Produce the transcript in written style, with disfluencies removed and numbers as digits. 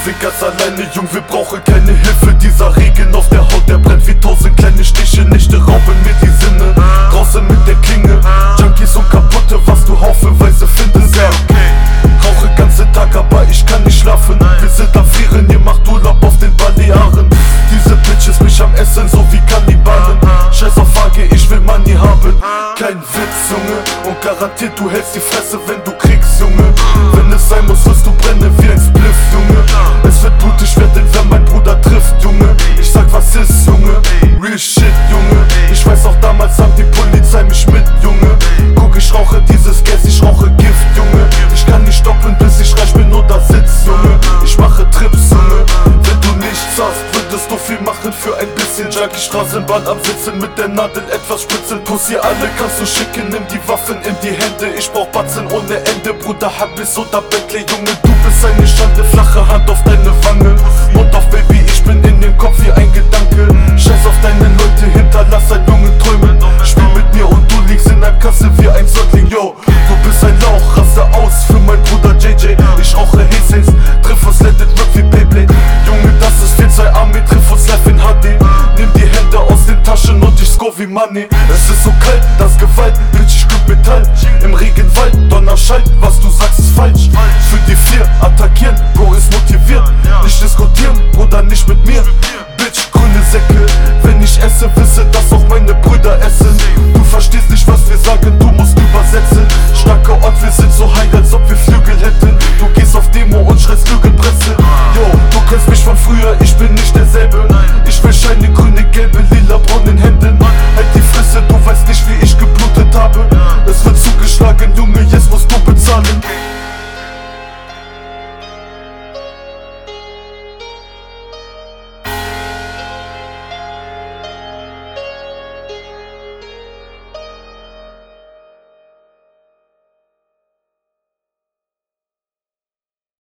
sind ganz alleine, Jung, wir brauchen keine Hilfe. Dieser Regen auf der Haut, der brennt wie 1000 kleine Stiche. Nächte rauben mir die Sinne, draußen mit der Klinge. Junkies und Kaputte, was du haufenweise findest. Ja, rauche ganze Tag, aber ich kann nicht schlafen. Wir sind am Frieren, ihr macht Urlaub auf den Balearen. Diese Bitches mich am Essen, so wie Kannibalen. Scheiß auf AG, ich will Money haben. Kein Witz, Junge, und garantiert du hältst die Fresse, wenn du kriegst, Junge. Wenn es sein muss, wirst du brennen wie ein Spliff, Junge. Es wird blutig werden, wenn mein Bruder trifft, Junge. Ich sag, was ist, Junge? Real shit, Junge. Ich weiß auch, damals hat die Polizei mich mit, Junge. Guck, ich rauche dieses Gas, ich rauche Gift, Junge. Ich kann nicht stoppen, bis ich reich bin oder sitz, Junge. Ich mache Trips, Junge. Wenn du nichts hast, würdest du viel machen für ein bisschen. Junkie Straßenbahn am Sitzen, mit der Nadel etwas spritzen. Pussy, alle kannst du schicken, nimm die Waffen in die Hände. Ich brauch Batzen ohne Ende, Bruder, Habis oder Bentley, Junge. Du bist eine Schande, flache Hand auf deine Wange. Mund auf, Baby, ich bin in dem Kopf wie ein Gedanke. Scheiß auf deine Leute, hinterlass ein Jungen träumen. Spiel mit mir und du liegst in der Kasse wie ein Säugling, yo. Du bist ein Lauch, raste aus für mein Bruder JJ. Ich rauche Hastings, triff uns, let it rip wie Beyblade. Junge, das ist 4-2 Army, triff uns live in HD. Nimm die Hände aus den Taschen und ich score wie Money.